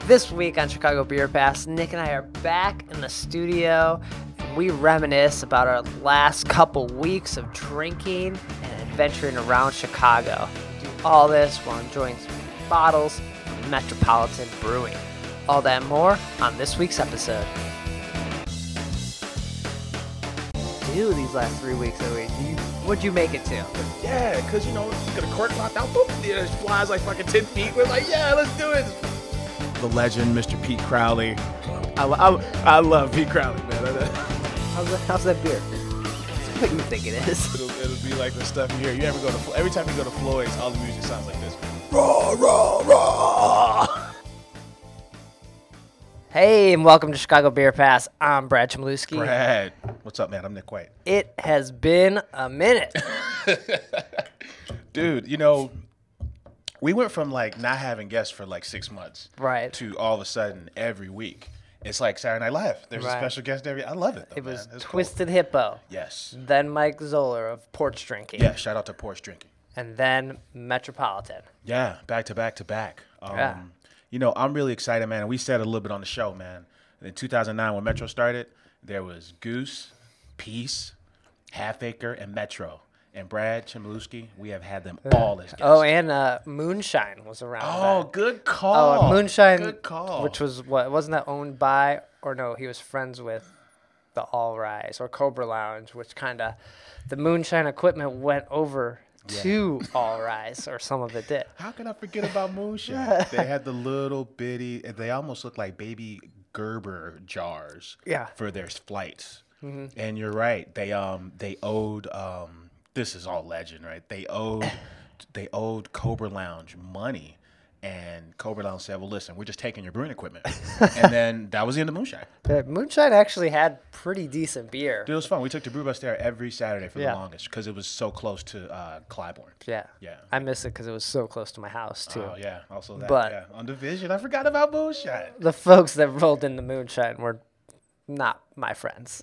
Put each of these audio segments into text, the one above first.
This week on Chicago Beer Pass, Nick and I are back in the studio, and we reminisce about our last couple weeks of drinking and adventuring around Chicago. We do all this while enjoying some bottles from Metropolitan Brewing. All that and more on this week's episode. Dude, these last 3 weeks of the week, what'd you make it to? Yeah, because, you get a cork locked out, boop, it flies like fucking 10 feet. We're like, yeah, let's do it. The legend, Mr. Pete Crowley. I love Pete Crowley, man. How's that beer? It's what you think it is. It'll be like the stuff you hear. You ever go to, every time you go to Floyd's, all the music sounds like this. Raw, raw, raw. Hey, and welcome to Chicago Beer Pass. I'm Brad Chmielewski. Brad. What's up, man? I'm Nick White. It has been a minute. Dude, we went from not having guests for 6 months, right, to all of a sudden every week. It's like Saturday Night Live. There's a special guest every. I love it though. It was man. Twisted cool. Hippo. Yes. Then Mike Zoller of Porch Drinking. Yeah, shout out to Porch Drinking. And then Metropolitan. Yeah, back to back to back. Yeah. I'm really excited, man. We said a little bit on the show, man. In 2009, when Metro started, there was Goose, Peace, Half Acre, and Metro. And Brad Chmielewski, we have had them all as guests. Oh, and Moonshine was around. Oh, good call. Oh, Moonshine, good call. Which was wasn't that owned by, or no, he was friends with the All Rise or Cobra Lounge, which the Moonshine equipment went over to All Rise, or some of it did. How can I forget about Moonshine? They had the little bitty, they almost looked like baby Gerber jars for their flights. Mm-hmm. And you're right. They owed this is all legend, right? They owed Cobra Lounge money, and Cobra Lounge said, "Well, listen, we're just taking your brewing equipment." And then that was the end of Moonshine. The Moonshine actually had pretty decent beer. Dude, it was fun. We took the brew bus there every Saturday for the longest because it was so close to Clybourne. Yeah. I miss it because it was so close to my house too. Oh yeah, also that. But on Division, I forgot about Moonshine. The folks that rolled into Moonshine were not my friends.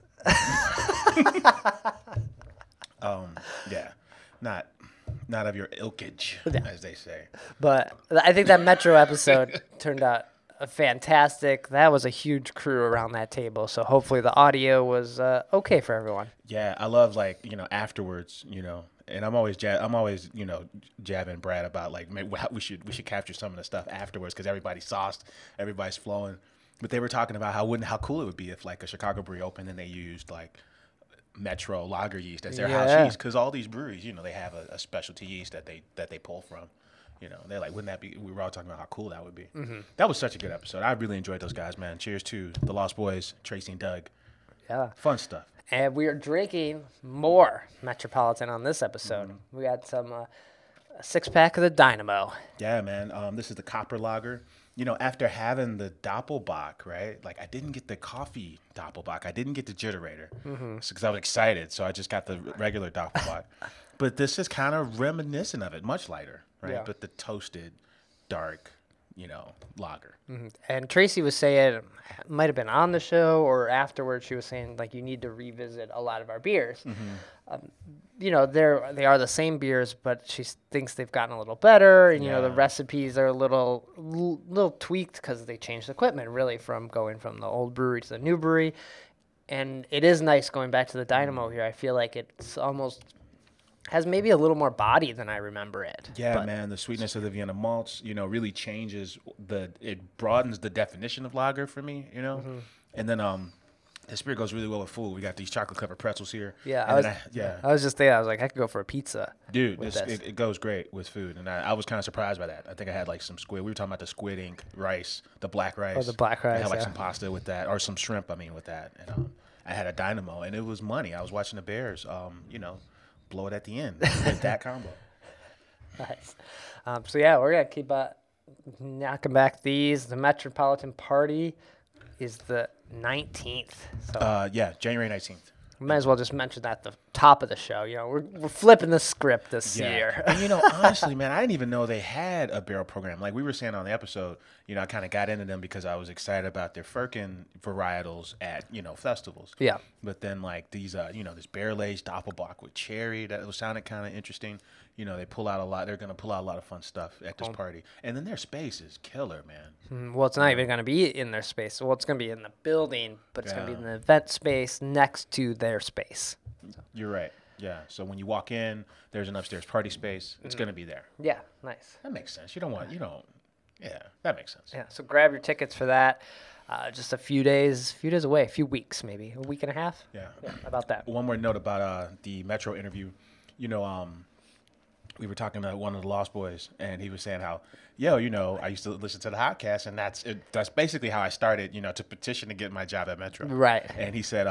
Not of your ilkage, as they say. But I think that Metro episode turned out fantastic. That was a huge crew around that table, so hopefully the audio was okay for everyone. Yeah, I love afterwards, and I'm always jabbing Brad about maybe we should capture some of the stuff afterwards because everybody's sauced, everybody's flowing. But they were talking about how cool it would be if a Chicago brewery opened and they used Metro lager yeast as their house yeast, because all these breweries, they have a specialty yeast that they pull from. They're like, wouldn't that be? We were all talking about how cool that would be. Mm-hmm. That was such a good episode. I really enjoyed those guys, man. Cheers to the Lost Boys, Tracy and Doug. Yeah, fun stuff. And we are drinking more Metropolitan on this episode. Mm-hmm. We got some a 6-pack of the Dynamo. Yeah, man. This is the Copper Lager. After having the Doppelbock, right? I didn't get the coffee Doppelbock. I didn't get the Jitterator because I was excited. So I just got the regular Doppelbock. But this is kind of reminiscent of it, much lighter, right? Yeah. But the toasted, dark, lager. Mm-hmm. And Tracy was saying, it might have been on the show or afterwards, she was saying, you need to revisit a lot of our beers. Mm-hmm. They are the same beers, but she thinks they've gotten a little better, and the recipes are a little tweaked because they changed the equipment, really, from going from the old brewery to the new brewery. And it is nice going back to the Dynamo here. I feel like it's almost has maybe a little more body than I remember it. Yeah, man, the sweetness of the Vienna malts, really changes it broadens the definition of lager for me, Mm-hmm. And then this beer goes really well with food. We got these chocolate covered pretzels here. Yeah, I was just thinking, I was like, I could go for a pizza. Dude, it goes great with food, and I was kind of surprised by that. I think I had some squid. We were talking about the squid ink rice, the black rice. Oh, the black rice. I had some pasta with that, or some shrimp. With that, and I had a Dynamo, and it was money. I was watching the Bears, blow it at the end with that combo. Nice. We're gonna keep knocking back these. The Metropolitan Party is the 19th. So January 19th. Might as well just mention that at the top of the show. We're flipping the script this year. And honestly, man, I didn't even know they had a barrel program. Like we were saying on the episode, I kind of got into them because I was excited about their Firkin varietals at, festivals. Yeah. But then these, this barrel aged Doppelbock with cherry, that was sounded kind of interesting. You know, they pull out a lot. They're gonna pull out a lot of fun stuff at this party, and then their space is killer, man. Well, it's not even going to be in their space. Well, it's going to be in the building, but it's going to be in Yeah. the event space next to their space. You're right. Yeah. So when you walk in, there's an upstairs party space. It's gonna be there. Yeah, nice. That makes sense. You don't. Yeah, that makes sense. Yeah, so grab your tickets for that. Just a few days away, a few weeks maybe, a week and a half. Yeah. About that. One more note about the Metro interview. You know, we were talking to one of the Lost Boys, and he was saying how, I used to listen to the Hotcast, and that's basically how I started, to petition to get my job at Metro. Right. And he said,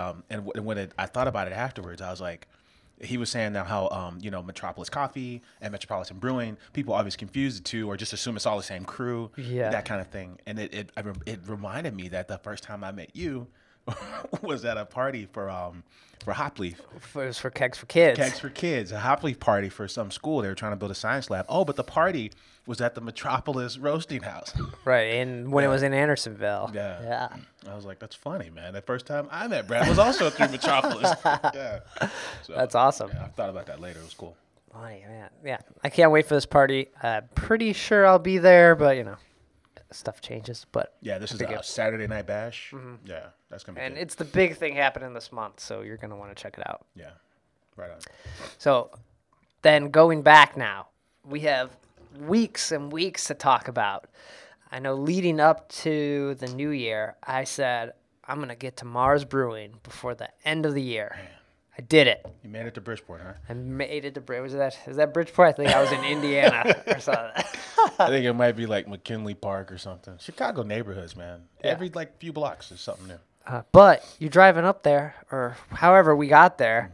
I thought about it afterwards, I was like, he was saying that how, Metropolis Coffee and Metropolitan Brewing, people always confuse the two or just assume it's all the same crew, Yeah. that kind of thing. And it reminded me that the first time I met you was at a party for Hopleaf. It was for Kegs for Kids. Kegs for Kids, a Hopleaf party for some school. They were trying to build a science lab. Oh, but the party was at the Metropolis Roasting House. Right, and when it was in Andersonville. Yeah. Yeah. I was like, that's funny, man. The first time I met Brad was also through Metropolis. Yeah. So, That's awesome. yeah, I thought about that later. It was cool. Funny, man. Yeah, I can't wait for this party. Pretty sure I'll be there, but, stuff changes. But Yeah, this is Big a deal. Saturday Night Bash. Yeah, that's going to be and good. it's the big thing happening this month, so you're going to want to check it out. Yeah, right on. So then going back now, we have weeks and weeks to talk about. I know leading up to the new year, I said, I'm going to get to Mars Brewing before the end of the year. I did it. You made it to Bridgeport, huh? I made it to Bridgeport. Is that Bridgeport? I think I was in Indiana or something. I think it might be like McKinley Park or something. Chicago neighborhoods, man. Yeah. Every few blocks is something new. But you driving up there, or however we got there,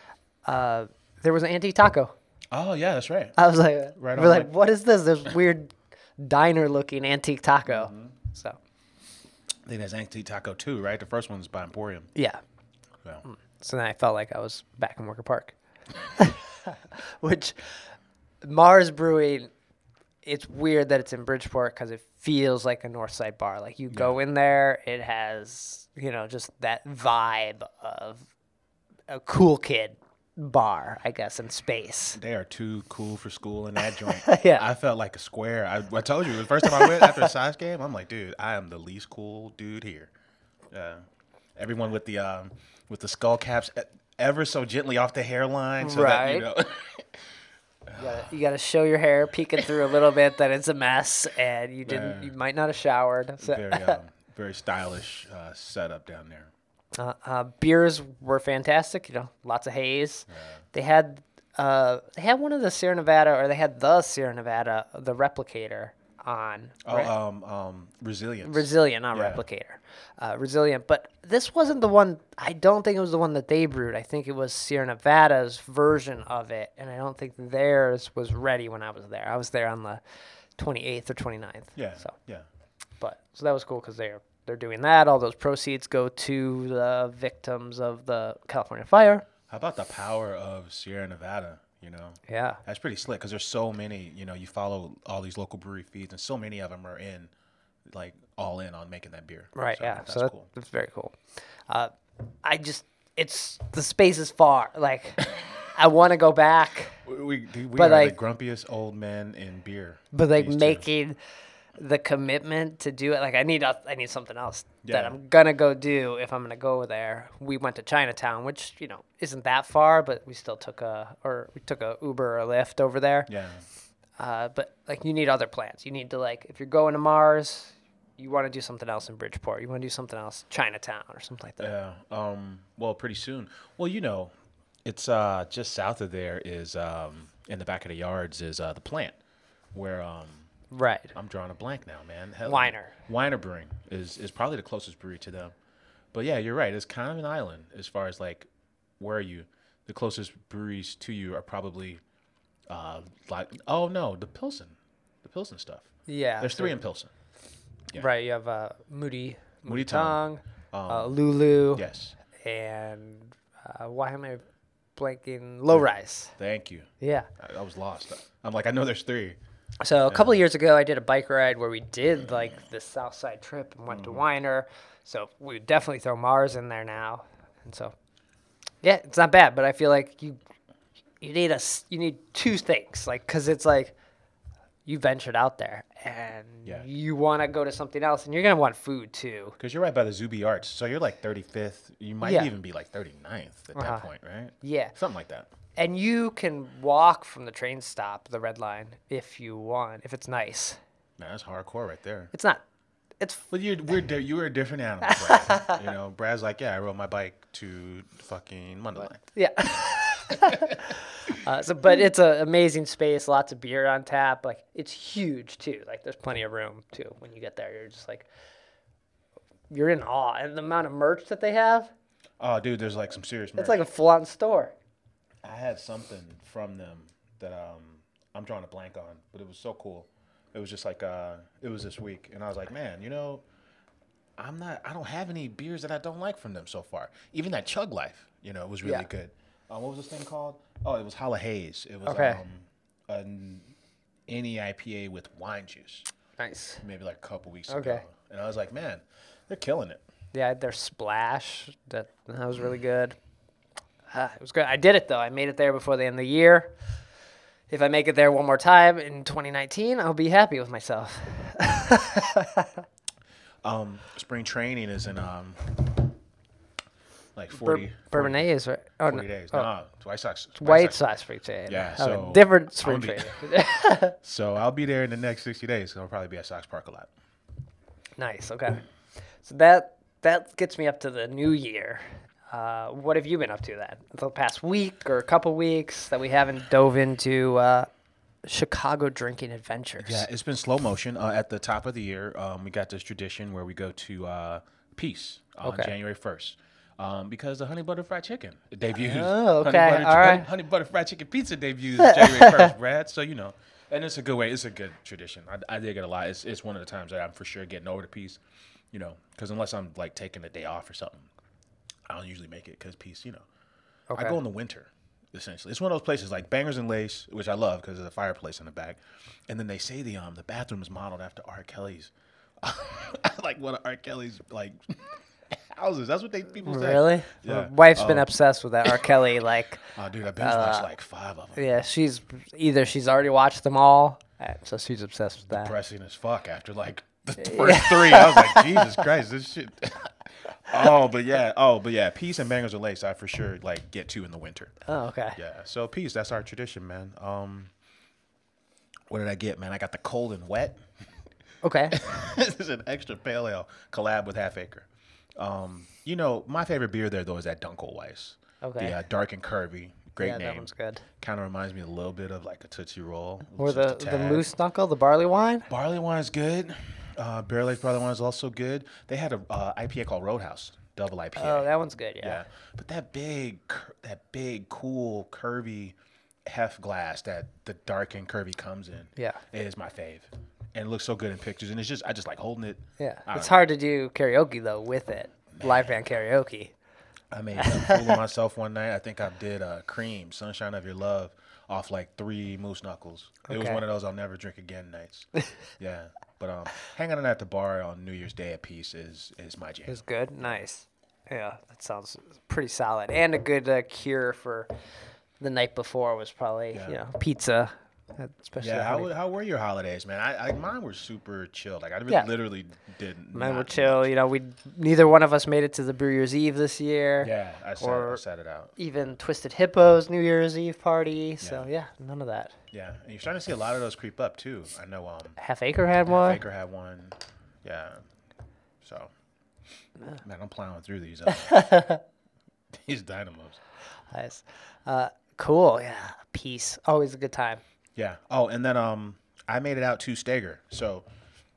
there was an antique taco. Oh yeah, that's right. I was like, Right we're on, like, like- what is this? This weird diner-looking antique taco. So, I think that's Antique Taco 2, right? The first one's by Emporium. yeah. Yeah. So then I felt like I was back in Worker Park. Which, Mars Brewing, it's weird that it's in Bridgeport because it feels like a Northside bar. Like, you go in there, it has, just that vibe of a cool kid bar, I guess, in space. They are too cool for school in that joint. Yeah. I felt like a square. I told you the first time I went after a Sox game, I'm like, dude, I am the least cool dude here. Everyone with the skull caps ever so gently off the hairline, so Right. that You gotta show your hair peeking through a little bit that it's a mess, and you Yeah. might not have showered. So, very stylish setup down there. beers were fantastic. Lots of haze. They had one of the Sierra Nevada, or they had the Sierra Nevada, the Replicator on. Right? Resilience. Resilient, not Yeah. Replicator. Resilient, but this wasn't the one. I don't think it was the one that they brewed. I think it was Sierra Nevada's version of it, and I don't think theirs was ready when I was there. I was there on the 28th or 29th. Yeah. So, Yeah. so that was cool because they're doing that. All those proceeds go to the victims of the California fire. How about the power of Sierra Nevada? Yeah. That's pretty slick because there's so many. You follow all these local brewery feeds, and so many of them are all in on making that beer. Right. So Yeah. That's So cool. that's very cool. It's the space is far. Like, I want to go back, We But, are like- the grumpiest old men in beer. but like These two. making the commitment to do it. Like, I need something else that Yeah. I'm gonna go do if I'm gonna go there. We went to Chinatown, which isn't that far, but we still took a Uber or a Lyft over there. Yeah. But like, you need other plans. You need to, like, if you're going to Mars, you want to do something else in Bridgeport. You want to do something else, Chinatown or something like that. Yeah. Well, pretty soon. Well, it's just south of there is in the back of the yards is the plant where Right. I'm drawing a blank now, man. Weiner Brewing is probably the closest brewery to them. But yeah, you're right. It's kind of an island as far as like where are you? The closest breweries to you are probably the Pilsen stuff. Yeah. There's 3 in Pilsen. Yeah. Right. You have Moody Tongue. Tongue, Lulu, Yes. and why am I blanking? Low Rise. Thank you. Yeah. I was lost. I'm like, I know there's 3. So a couple of years ago, I did a bike ride where we did like the South Side trip and went to Weiner. So we would definitely throw Mars in there now. And so, yeah, it's not bad, but I feel like you need two things, like, because it's like you ventured out there and you want to go to something else, and you're gonna want food too. Because you're right by the Zuby Arch, so you're like 35th. You might even be like 39th at that point, right? Yeah, something like that. and you can walk from the train stop, the Red Line, if you want, if it's nice. Man, that's hardcore right there. It's not. It's. But you were a different animal, Brad. You know, Brad's like, yeah, I rode my bike to fucking Mundelein. Yeah. But it's an amazing space. Lots of beer on tap. Like, it's huge too. Like, there's plenty of room too. When you get there, you're just like, you're in awe, and the amount of merch that they have. Oh, dude, there's like some serious merch. It's like a full-on store. I had something from them that I'm drawing a blank on, but it was so cool. It was just like it was this week, and I was like, man, you know, I don't have any beers that I don't like from them so far. Even that Chug Life, you know, was really good. What was this thing called? Oh, it was Holla Haze. It was an any IPA with wine juice. Nice. Maybe like a couple weeks ago, and I was like, man, they're killing it. Yeah, their Splash that was really good. It was good. I did it though. I made it there before the end of the year. If I make it there one more time in 2019, I'll be happy with myself. Spring training is in like 40 Bourbonnais, right? Oh, 40 days. No, White Sox. White Sox spring training. Yeah, so different spring training. So I'll be there in the next 60 days. So I'll probably be at Sox Park a lot. Nice. Okay. So that gets me up to the new year. What have you been up to the past week or a couple weeks that we haven't dove into Chicago drinking adventures? Yeah, it's been slow motion. At the top of the year, we got this tradition where we go to Peace on January 1st. Because the Honey Butter Fried Chicken debuts. Oh, okay. Honey Butter Fried Chicken Pizza debuts January 1st, Brad. So, you know, and it's a good way. It's a good tradition. I dig it a lot. It's one of the times that I'm for sure getting over to Peace, you know, because unless I'm like taking a day off or something, I don't usually make it because Peace, you know. I go in the winter, essentially. It's one of those places like Bangers and Lace, which I love because there's a fireplace in the back. And then they say the bathroom is modeled after R. Kelly's. Like one of R. Kelly's, like... houses. That's what people say. Really? Yeah. My wife's been obsessed with that R. Kelly. Like, oh, dude, I binge watched like 5 of them. Yeah, she's already watched them all, so she's obsessed with that. Depressing as fuck after like the first 3. I was like, Jesus Christ, this shit. But yeah. Peace and Bangers and Lace, I for sure like get to in the winter. Oh, okay. Yeah. So Peace, that's our tradition, man. What did I get, man? I got the Cold and Wet. Okay. This is an extra pale ale collab with Half Acre. You know, my favorite beer there though is that Dunkelweiss. Okay. The dark and curvy, great name. That one's good. Kind of reminds me a little bit of like a Tootsie Roll. Or the Moose Knuckle, the barley wine. Barley wine is good. Barrel Aged barley wine is also good. They had a IPA called Roadhouse, double IPA. Oh, that one's good. Yeah. But that big, cool, curvy hef glass that the dark and curvy comes in. Yeah. It is my fave. And it looks so good in pictures. And I just like holding it. Yeah. It's hard to do karaoke, though, with it. Man. Live band karaoke. I made a fool of myself one night. I think I did Cream, Sunshine of Your Love, off like 3 Moose Knuckles. It was one of those I'll never drink again nights. Yeah. But hanging out at the bar on New Year's Day at Peace is my jam. It's good. Nice. Yeah, that sounds pretty solid. And a good cure for the night before was probably, pizza. Especially how were your holidays, man? Mine were super chill. Like I literally didn't. Mine were chill. You know, neither one of us made it to the New Year's Eve this year. Yeah, I sat it out. Even Twisted Hippo's New Year's Eve party. Yeah. So none of that. Yeah, and you're starting to see a lot of those creep up too. I know. Half Acre had one. Half Acre had one. Yeah. So, man, I'm plowing through these these dynamos. Nice. Cool. Yeah. Peace. Always a good time. Yeah. Oh, and then I made it out to Steger. So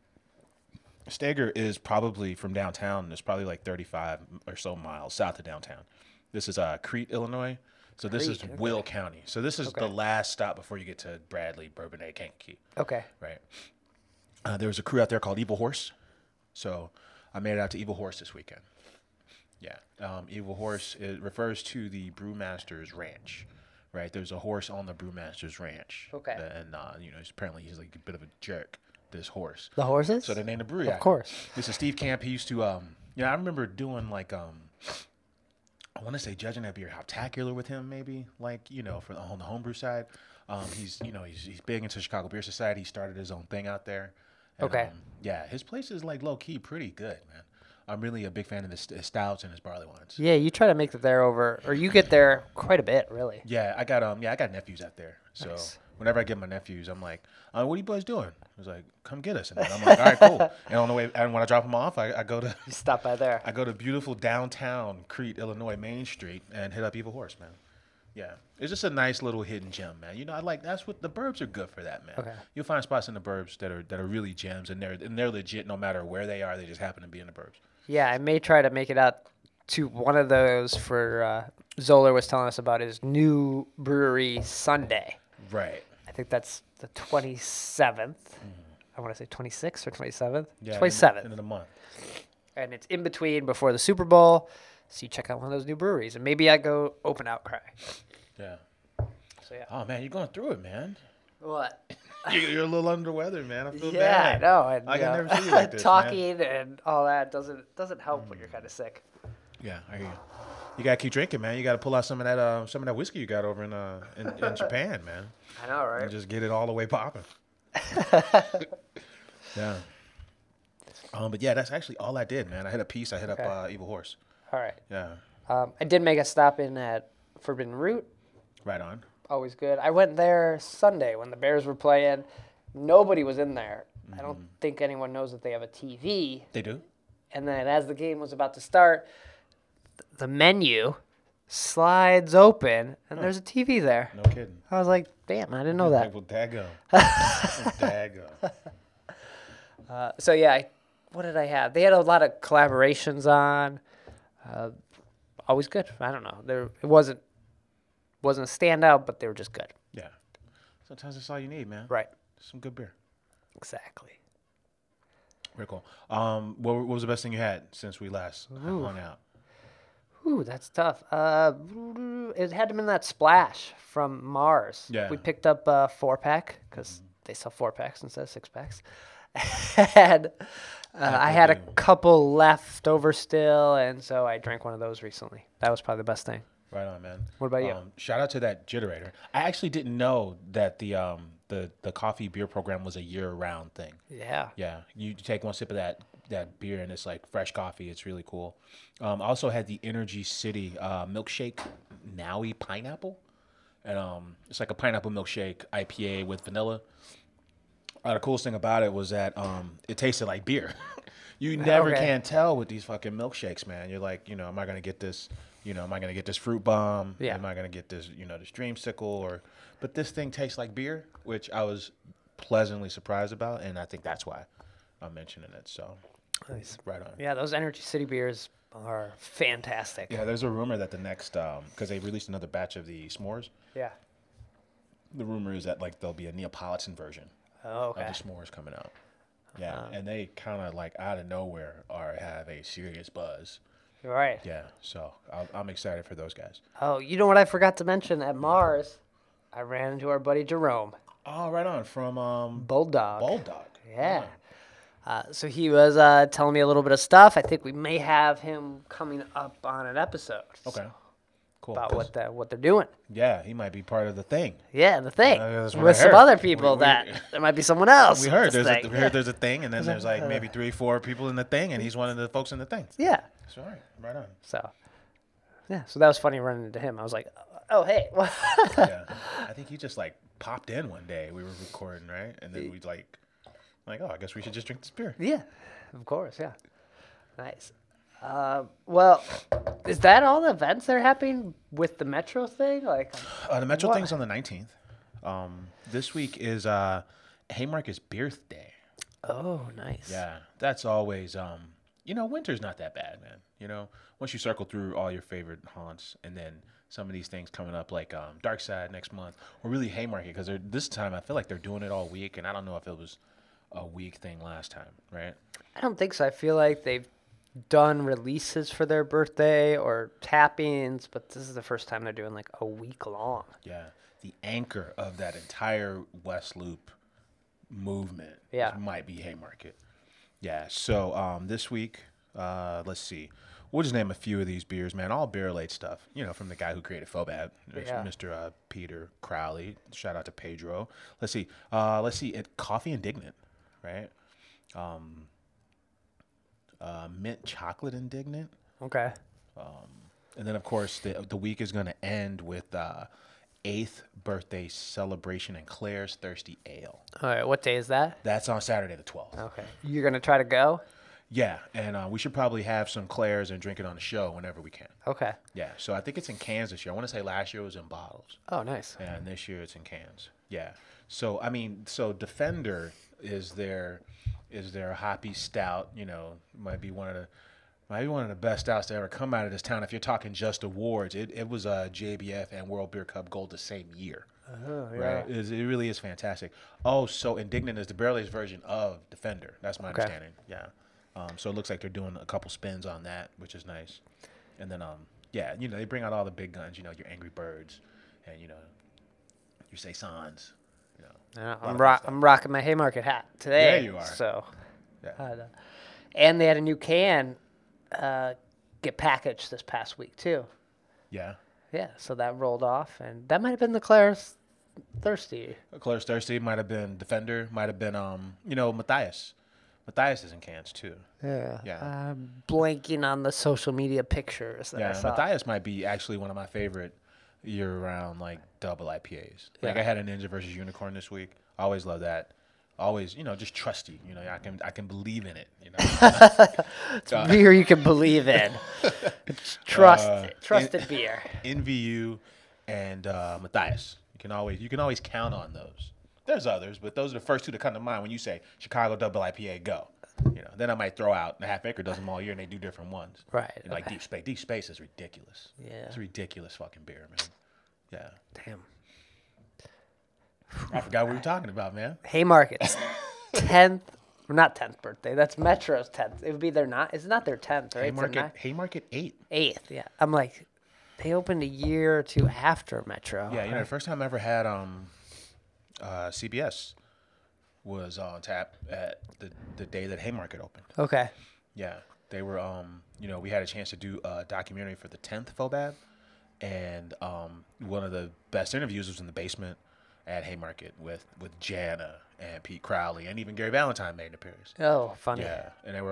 Steger is probably from downtown. It's probably like 35 or so miles south of downtown. This is Crete, Illinois. So this is Will County. So this is the last stop before you get to Bradley, Bourbonnais, Kankakee. Okay. Right. There was a crew out there called Evil Horse. So I made it out to Evil Horse this weekend. Yeah. Evil Horse, it refers to the Brewmaster's Ranch. Right, there's a horse on the Brewmaster's Ranch. Okay. And apparently he's like a bit of a jerk. This horse. The horses? So they named the brewery. Of course. This is Steve Camp. He used to, I remember doing like, I want to say judging that beer hoptacular with him, maybe like for on the homebrew side. He's big into Chicago Beer Society. He started his own thing out there. And, Okay. yeah, his place is like low key pretty good, man. I'm really a big fan of his stouts and his barley wines. Yeah, you try to make it there over, or you get there quite a bit, really. Yeah, I got nephews out there. So Nice. whenever I get my nephews, I'm like, what are you boys doing? I was like, come get us. And then I'm like, all right, cool. And on the way, and when I drop them off, I go to You stop by there. I go to beautiful downtown Crete, Illinois, Main Street, and hit up Evil Horse, man. Yeah, it's just a nice little hidden gem, man. That's what the burbs are good for, that, man. Okay. You'll find spots in the burbs that are really gems, and they're legit no matter where they are. They just happen to be in the burbs. Yeah, I may try to make it out to one of those for Zoller was telling us about his new brewery Sunday. Right. I think that's the 27th. I want to say 26th or 27th. Yeah. 27th. End of the month. And it's in between before the Super Bowl. So you check out one of those new breweries. And maybe I go Open Outcry. Yeah. So yeah. Oh man, you're going through it, man. What? You're a little under the weather, man. I feel Yeah, bad. I know. And, I you can know, never see you like this, man. talking and all that doesn't help when you're kind of sick. Yeah, I hear you. You gotta keep drinking, man. You gotta pull out some of that whiskey you got over in Japan, man. I know, right? And just get it all the way popping. Yeah. But yeah, that's actually all I did, man. I hit a piece. I hit Okay. up Evil Horse. All right. Yeah. I did make a stop in at Forbidden Root. Right on. Always good. I went there Sunday when the Bears were playing. Nobody was in there. I don't think anyone knows that they have a TV. They do? And then as the game was about to start, the menu slides open and there's a TV there. No kidding. I was like, damn, I didn't know that. Well, daggone. Daggone. So yeah, what did I have? They had a lot of collaborations on. Always good. I don't know. It wasn't a standout, but they were just good. Yeah. Sometimes that's all you need, man. Right. Some good beer. Exactly. Very cool. What was the best thing you had since we last hung out? Ooh, that's tough. It had to been that Splash from Mars. Yeah. We picked up a 4-pack because they sell 4-packs instead of 6-packs. And I had a couple left over still, and so I drank one of those recently. That was probably the best thing. Right on, man. What about you? Shout out to that Jitterator. I actually didn't know that the coffee beer program was a year-round thing. Yeah. Yeah, you take one sip of that beer and it's like fresh coffee. It's really cool. I also had the Energy City milkshake Nowie pineapple, and it's like a pineapple milkshake IPA with vanilla. The coolest thing about it was that it tasted like beer. You never Okay. can tell with these fucking milkshakes, man. You're like, am I gonna get this? Am I gonna get this fruit bomb? Yeah. Am I gonna get this? This dreamsicle? But this thing tastes like beer, which I was pleasantly surprised about, and I think that's why I'm mentioning it. So, Nice. right on. Yeah, those Energy City beers are fantastic. Yeah, there's a rumor that the next, because they released another batch of the s'mores. Yeah. The rumor is that there'll be a Neapolitan version Oh, okay. of the s'mores coming out. Yeah, and they kind of out of nowhere have a serious buzz. You're right. Yeah, so I'm excited for those guys. Oh, you know what I forgot to mention at Mars? I ran into our buddy Jerome, Oh, right on from Bulldog. Bulldog. Yeah. So he was telling me a little bit of stuff. I think we may have him coming up on an episode. Okay. Cool. About what they're doing. Yeah, he might be part of the thing. Yeah, the thing. That's what With I some heard. other people We- that there might be someone else. We with heard this there's thing. we heard there's a thing, and then there's maybe 3-4 people in the thing, and he's one of the folks in the thing. Yeah. That's all right. Right on. So, yeah. So that was funny running into him. I was like, oh, hey. Yeah, I think he just popped in one day. We were recording, right? And then we oh, I guess we should just drink this beer. Yeah, of course. Yeah. Nice. Well, is that all the events that are happening with the Metro thing? The Metro What? thing's on the 19th. This week is Haymarket's birthday. Oh, nice. Yeah, that's always winter's not that bad, man. Once you circle through all your favorite haunts, and then some of these things coming up like Dark Side next month, or really Haymarket, because this time I feel like they're doing it all week, and I don't know if it was a week thing last time, right? I don't think so. I feel like they've done releases for their birthday or tap-ins, but this is the first time they're doing a week long. Yeah, the anchor of that entire West Loop movement Yeah. might be Haymarket. Yeah, so this week, let's see. we'll just name a few of these beers, man. All barrel-aged stuff, from the guy who created Fobab, Yeah. Mr. Peter Crowley. Shout out to Pedro. Let's see. Coffee Indignant, right? Mint Chocolate Indignant. Okay. And then, of course, the week is going to end with 8th birthday celebration in Claire's Thirsty Ale. All right. What day is that? That's on Saturday the 12th. Okay. You're going to try to go? Yeah, and we should probably have some Claire's and drink it on the show whenever we can. Okay. Yeah, so I think it's in cans this year. I want to say last year it was in bottles. Oh, nice. And this year it's in cans. Yeah. So, Defender is their hoppy stout, might be one of the best stouts to ever come out of this town. If you're talking just awards, it was JBF and World Beer Cup Gold the same year. Oh, yeah. Right? It really is fantastic. Oh, so Indignant is the barrel-aged version of Defender. That's my understanding. Yeah. So it looks like they're doing a couple spins on that, which is nice. And then, they bring out all the big guns, your Angry Birds and, your Saisons. I'm rocking my Haymarket hat today. Yeah, you are. So, Yeah. and they had a new can get packaged this past week too. Yeah. Yeah, so that rolled off, and that might have been the Claire's Thirsty. Claire's Thirsty might have been Defender, might have been, Matthias. Matthias is in cans too. Yeah. Yeah. I'm blanking on the social media pictures that I saw. Matthias might be actually one of my favorite year-round double IPAs. I had a Ninja versus Unicorn this week. I always love that. Always, just trusty. I can believe in it. It's beer you can believe in. It's trusted beer. NVU and Matthias. You can always count on those. There's others, but those are the first two that come to mind when you say Chicago Double IPA, go. Then I might throw out the Half Acre does them all year, and they do different ones. Right. Like Deep Space. Deep Space is ridiculous. Yeah. It's a ridiculous fucking beer, man. Yeah. Damn. I forgot what we were talking about, man. Haymarket's 10th, not 10th birthday. That's Metro's 10th. It would be it's not their 10th, right? Haymarket 8. 8th, yeah. I'm like, they opened a year or two after Metro. Yeah, the first time I ever had CBS was on tap at the day that Haymarket opened. Okay. Yeah, they were. We had a chance to do a documentary for the 10th Fobab, and one of the best interviews was in the basement at Haymarket with Jana and Pete Crowley, and even Gary Valentine made an appearance. Oh, funny. Yeah, and they were,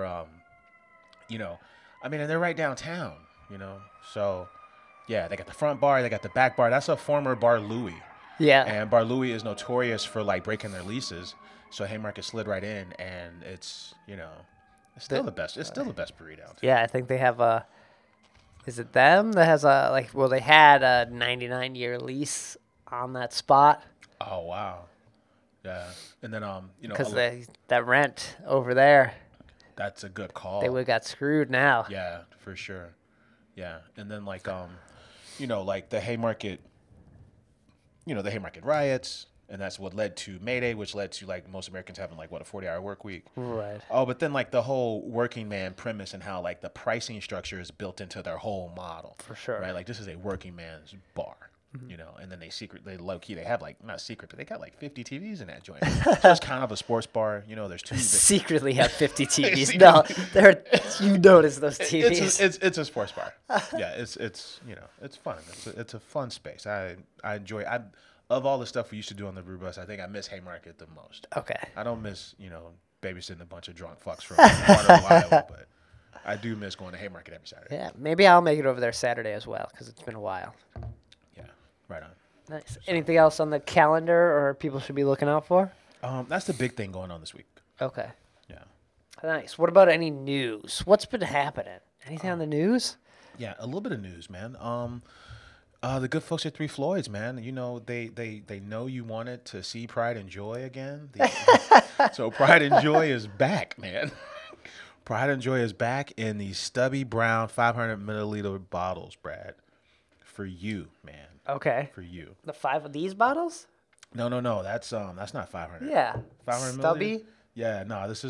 and they're right downtown, So, yeah, they got the front bar, they got the back bar. That's a former Bar Louie. Yeah. And Bar Louie is notorious for breaking their leases. So Haymarket slid right in, and it's it's still the best. It's still the best brewery downtown. Yeah, I think they have is it them that has they had a 99-year lease on that spot. Oh wow. Yeah, and then because that rent over there, that's a good call. they would have got screwed now. Yeah, for sure. Yeah, and then the Haymarket. The Haymarket riots, and that's what led to Mayday, which led to most Americans having a 40-hour work week. Right. Oh, but then the whole working man premise and how the pricing structure is built into their whole model. For sure. Right. This is a working man's bar. And then they low key, they have not secret, but they got 50 TVs in that joint. So it's kind of a sports bar. There's two. Secretly have 50 TVs. No, you notice those TVs. It's a sports bar. Yeah, it's it's fun. It's a fun space. I enjoy. Of all the stuff we used to do on the Brew Bus, I think I miss Haymarket the most. Okay. I don't miss babysitting a bunch of drunk fucks from Iowa, but I do miss going to Haymarket every Saturday. Yeah, maybe I'll make it over there Saturday as well because it's been a while. Right on. Nice. Anything else on the calendar or people should be looking out for? That's the big thing going on this week. Okay. Yeah. Nice. What about any news? What's been happening? Anything on the news? Yeah, a little bit of news, man. The good folks at Three Floyds, man. They know you wanted to see Pride and Joy again. So Pride and Joy is back, man. Pride and Joy is back in these stubby brown 500 milliliter bottles, Brad. For you, man. Okay. For you. The 5 of these bottles? No. That's not 500. Yeah. 500 stubby? milliliters? Yeah, no, this is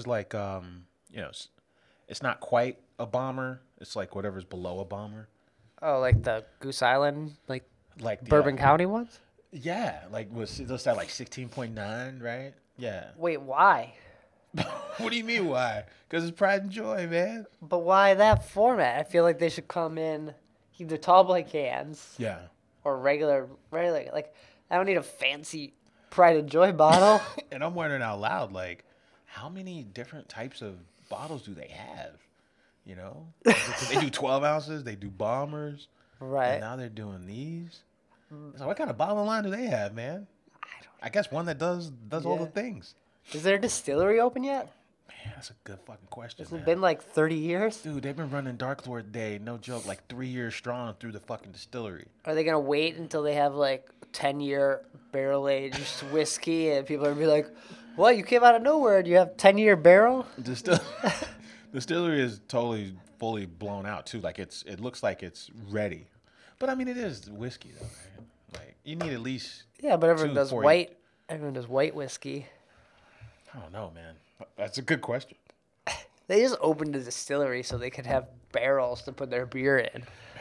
it's not quite a bomber. It's whatever's below a bomber. Oh, like the Goose Island, the, Bourbon County ones? Yeah, was that 16.9, right? Yeah. Wait, why? What do you mean why? Because it's pride and joy, man. But why that format? I feel like they should come in either tall boy cans Yeah. or regular. Like, I don't need a fancy Pride and Joy bottle. And I'm wondering out loud, like, how many different types of bottles do they have? You know, they do 12 ounces, they do bombers, Right. and now they're doing these. So what kind of bottle line do they have, man? I guess one that does all the Yeah. things. Is their distillery open yet? Man, that's a good fucking question, Has man. it been like 30 years? Dude, they've been running Dark Lord Day, no joke, like 3 years strong through the fucking distillery. Are they gonna wait until they have like 10-year barrel-aged whiskey and people are gonna be like, "What? You came out of nowhere and you have 10-year barrel?" Distillery is totally fully blown out too. Like it looks like it's ready, but I mean it is whiskey though, man. Like you need at least Yeah, but everyone two does before white. Everyone does white whiskey. I don't know, man. That's a good question. They just opened a distillery so they could have barrels to put their beer in.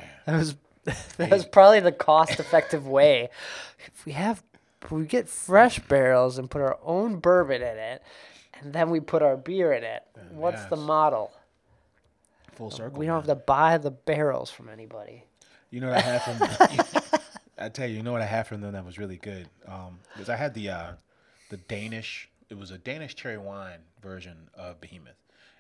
That was probably the cost-effective way. If we get fresh barrels and put our own bourbon in it, and then we put our beer in it. What's the yes. model? Full circle. We don't have man. to buy the barrels from anybody. You know what I had from? I tell you, you know what I had from them that was really good. Because I had the Danish. It was a Danish cherry wine version of Behemoth.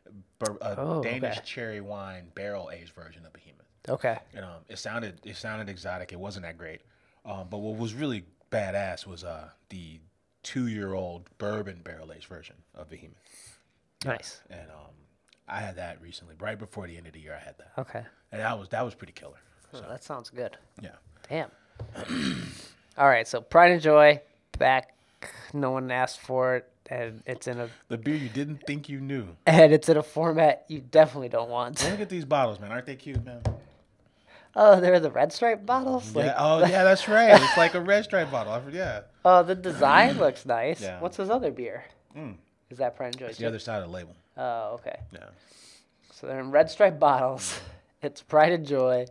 Danish okay. cherry wine barrel aged version of Behemoth. Okay. And it sounded exotic. It wasn't that great. But what was really badass was the 2-year-old bourbon barrel aged version of Behemoth. Nice. And I had that recently, right before the end of the year. I had that, Okay. and that was pretty killer. Oh, that sounds good. Yeah. Damn. All right, so Pride and Joy back. No one asked for it, and it's in The beer you didn't think you knew. a format you definitely don't want. Look at these bottles, man. Aren't they cute, man? Oh, they're the red stripe bottles. Yeah. Like, Oh, yeah, that's right. It's like a red stripe bottle. Yeah. oh, the design looks nice. Yeah. What's his other beer? Mm. Is that Pride and Joy? It's the other side of the label. Oh, okay. Yeah. So they're in red stripe bottles. It's Pride and Joy.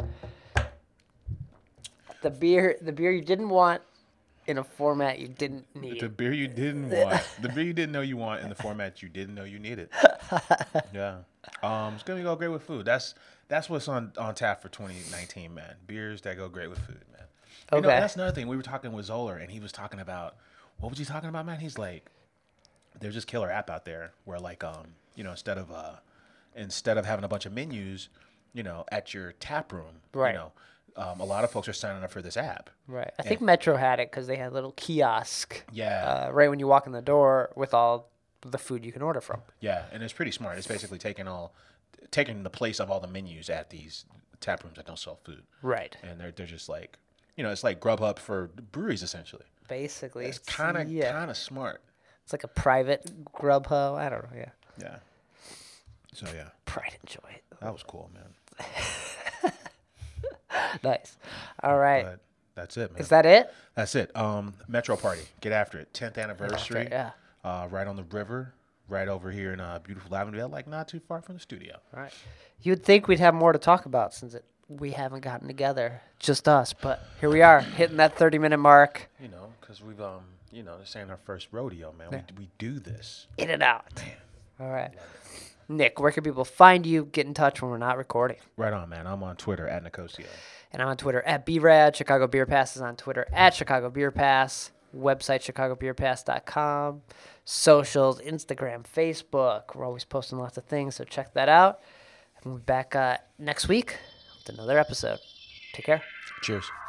The beer you didn't want in a format you didn't need. The beer you didn't want. The beer you didn't know you want in the format you didn't know you needed. Yeah. It's gonna go great with food. That's what's on tap for 2019, man. Beers that go great with food, man. You know, Okay. that's another thing. We were talking with Zoller, and he was talking about, what was he talking about, man? He's like, there's this killer app out there where, like, you know, instead of having a bunch of menus, you know, at your tap room, Right. you know, a lot of folks are signing up for this app. Right. I think Metro had it because they had a little kiosk. Yeah. Right when you walk in the door with all the food you can order from. Yeah, and it's pretty smart. It's basically taking the place of all the menus at these tap rooms that don't sell food. Right. And they're just like, you know, it's like Grubhub for breweries essentially. Basically. It's kind of smart. It's like a private Grubhub. I don't know. Yeah. Yeah. So yeah, Pride and Joy. that was cool, man. Nice. All right. But that's it, man. Is that it? That's it. Metro Party, get after it. 10th anniversary. Yeah. Right on the river, right over here in beautiful Avondale, like not too far from the studio. Right. You'd think we'd have more to talk about since we haven't gotten together, just us. But here we are, hitting that 30-minute mark. You know, because we've you know, this ain't our first rodeo, man. Yeah. We do this. In and out. All right. Nick, where can people find you? Get in touch when we're not recording. Right on, man. I'm on Twitter at Nicosio. And I'm on Twitter at BRAD. Chicago Beer Pass is on Twitter at Chicago Beer Pass. Website, chicagobeerpass.com. Socials, Instagram, Facebook. We're always posting lots of things, so check that out. And we'll be back next week with another episode. Take care. Cheers.